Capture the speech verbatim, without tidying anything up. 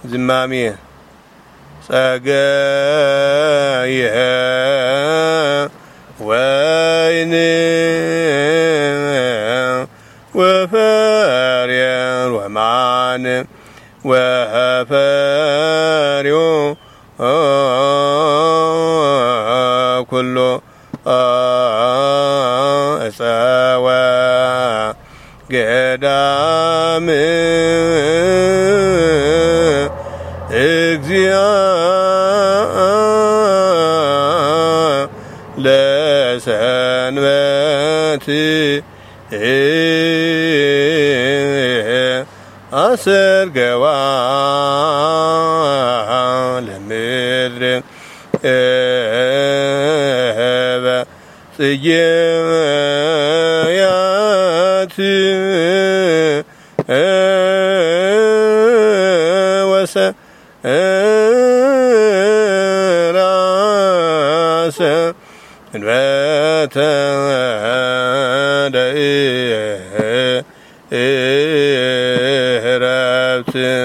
ዝማሜ ጸጋየ ወይን ወፈርየ ወማን ወፈርዮ ኩሎ እፀወ ገዳም እግዚአ ለሰንበት አሰርገዋ ለምድር ጽጌያት ወሰራሰ እንበተ ደእረብት